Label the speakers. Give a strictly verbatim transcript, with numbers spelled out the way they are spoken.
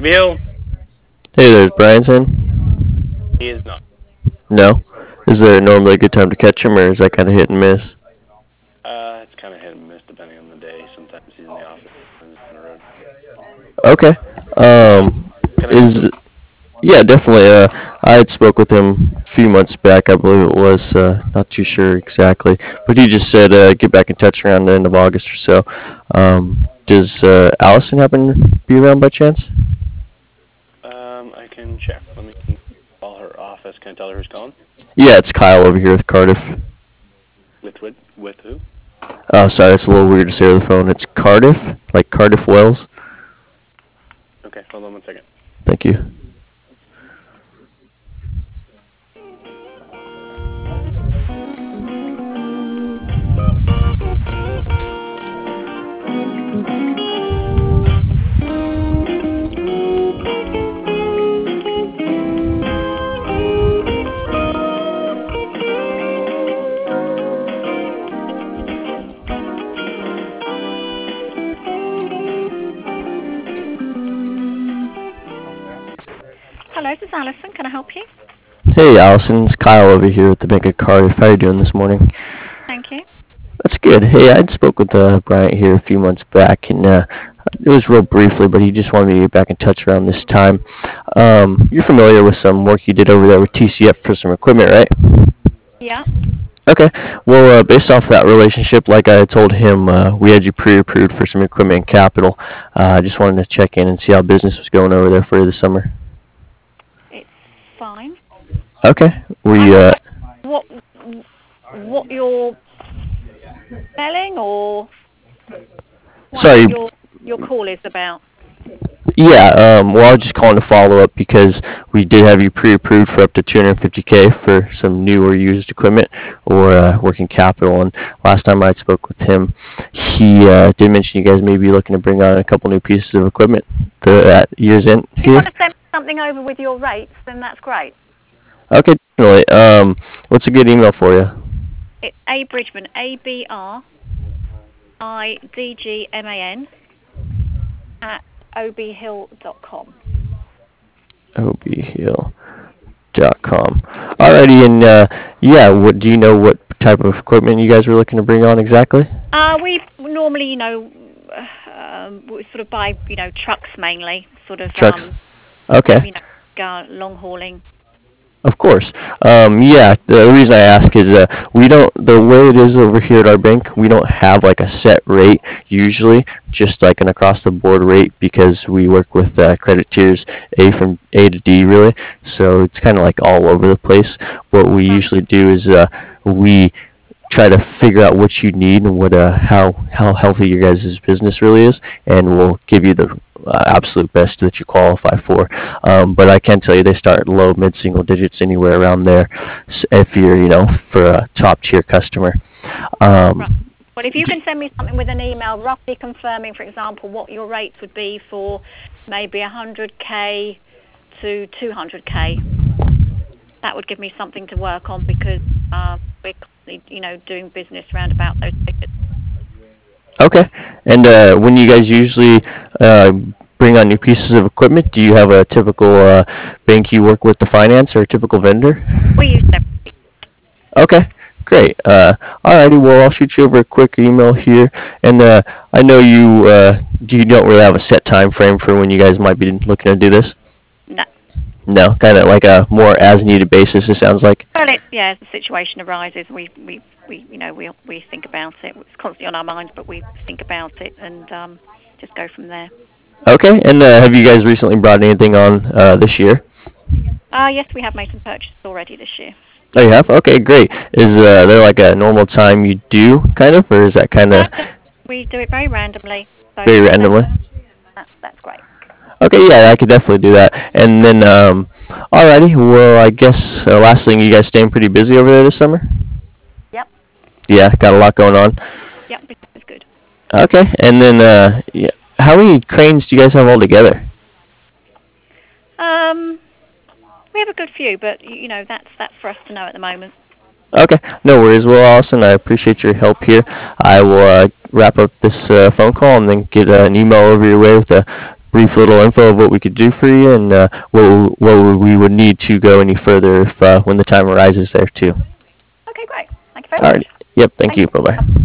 Speaker 1: Bill,
Speaker 2: Hey, there's Bryanson.
Speaker 1: he is not.
Speaker 2: No? Is there normally a good time to catch him, or is that kind of hit and miss?
Speaker 1: Uh, it's kind of hit and miss depending on the day. Sometimes he's in the office, sometimes he's on the road.
Speaker 2: Okay. Um,
Speaker 1: Can I help you?
Speaker 2: is yeah, definitely. Uh, I had spoke with him a few months back, I believe it was. Uh, not too sure exactly, but he just said uh, get back in touch around the end of August or so. Um, does uh, Allison happen to be around by chance?
Speaker 1: Um, I can check. Let me call her office. Can I tell her who's calling?
Speaker 2: Yeah, it's Kyle over here with Cardiff.
Speaker 1: With with with who?
Speaker 2: Oh, sorry, it's a little weird to say over the phone. It's Cardiff, like Cardiff Wells.
Speaker 1: Okay, hold on one second.
Speaker 2: Thank you.
Speaker 3: Hello, this is Alison. Can I help you?
Speaker 2: Hey, Allison, it's Kyle over here at the Bank of Cardiff. How you doing this morning?
Speaker 3: Thank you.
Speaker 2: That's good. Hey, I spoke with uh, Bryant here a few months back, and uh, it was real briefly, but he just wanted me to get back in touch around this time. Um, you're familiar with some work you did over there with T C F for some equipment, right?
Speaker 3: Yeah.
Speaker 2: Okay. Well, uh, based off that relationship, like I told him, uh, we had you pre-approved for some equipment and capital. Uh, I just wanted to check in and see how business was going over there for you this summer.
Speaker 3: It's fine.
Speaker 2: Okay. Were
Speaker 3: I
Speaker 2: you,
Speaker 3: don't
Speaker 2: uh,
Speaker 3: know what what you're selling or what
Speaker 2: sorry,
Speaker 3: your your call is about.
Speaker 2: Yeah, um, well, I was just calling to follow up because we did have you pre-approved for up to two hundred fifty k for some new or used equipment or uh, working capital. And last time I spoke with him, he uh, did mention you guys may be looking to bring on a couple new pieces of equipment the, at year's end
Speaker 3: If you
Speaker 2: here.
Speaker 3: want to send me something over with your rates, then that's great.
Speaker 2: Okay, definitely. Um, what's a good email for you?
Speaker 3: It's A Bridgman, A B R I D G M A N at o b hill dot com.
Speaker 2: o b hill dot com. Alrighty, and uh, yeah, what do you know what type of equipment you guys were looking to bring on exactly?
Speaker 3: Uh, we normally, you know, um, we sort of buy, you know, trucks mainly, sort of,
Speaker 2: Trucks.
Speaker 3: um,
Speaker 2: Okay.
Speaker 3: you know, uh, long hauling.
Speaker 2: Of course. Um, yeah, the reason I ask is uh, we don't, the way it is over here at our bank, we don't have like a set rate usually, just like an across the board rate because we work with uh, credit tiers A from A to D really. So it's kind of like all over the place. What we usually do is uh, we try to figure out what you need and what uh, how how healthy your guys' business really is, and we'll give you the uh, absolute best that you qualify for. Um, but I can tell you they start low, mid single digits, anywhere around there. If you're you know for a top tier customer. Um,
Speaker 3: Right. Well, if you can send me something with an email roughly confirming, for example, what your rates would be for maybe one hundred k to two hundred k, that would give me something to work on because uh, we're constantly, you know, doing business round about those figures.
Speaker 2: okay. And uh, when you guys usually uh, bring on new pieces of equipment, do you have a typical uh, bank you work with to finance or a typical vendor?
Speaker 3: We use them.
Speaker 2: Okay, great. Uh, alrighty, well, I'll shoot you over a quick email here, and uh, I know you uh, you don't really have a set time frame for when you guys might be looking to do this.
Speaker 3: No.
Speaker 2: No, kind of like a more as needed basis. It sounds like.
Speaker 3: Well, it, yeah, as the situation arises, we, we, we you know, we we think about it. It's constantly on our minds, but we think about it and um, just go from there.
Speaker 2: Okay, and uh, have you guys recently brought anything on uh, this year?
Speaker 3: Uh, yes, we have made some purchases already this year.
Speaker 2: Oh, you have? Okay, great. Is uh, there like a normal time you do, kind of, or is that kind of
Speaker 3: Uh, we do it very randomly. So
Speaker 2: very
Speaker 3: yeah,
Speaker 2: randomly?
Speaker 3: that's, that's great.
Speaker 2: Okay, yeah, I could definitely do that. And then, um, alrighty, well, I guess uh, last thing, you guys staying pretty busy over there this summer?
Speaker 3: Yep.
Speaker 2: Yeah, got a lot going on.
Speaker 3: Yep, business is good.
Speaker 2: Okay, and then, uh, yeah, how many cranes do you guys have all together?
Speaker 3: Um, we have a good few, but you know that's that's for us to know at the moment.
Speaker 2: Okay, no worries. Well, Allison, I appreciate your help here. I will uh, wrap up this uh, phone call and then get uh, an email over your way with a brief little info of what we could do for you and uh, what what we would need to go any further if uh, when the time arises there too.
Speaker 3: Okay, great. Thank you very
Speaker 2: All
Speaker 3: much.
Speaker 2: right. Yep. Thank
Speaker 3: Thank
Speaker 2: you.
Speaker 3: you.
Speaker 2: Bye bye.